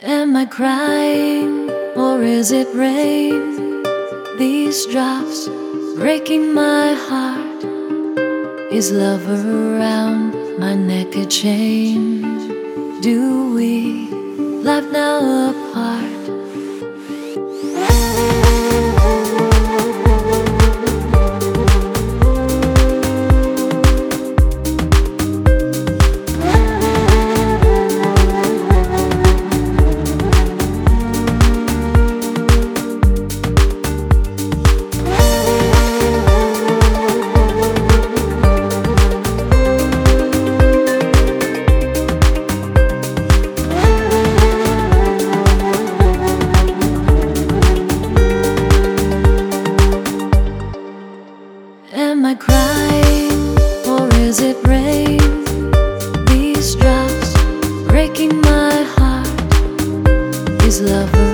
Am I crying or is it rain? These drops breaking my heart. Is love around my neck a chain? Do we live now apart? Am I crying or is it rain? These drops breaking my heart. Is love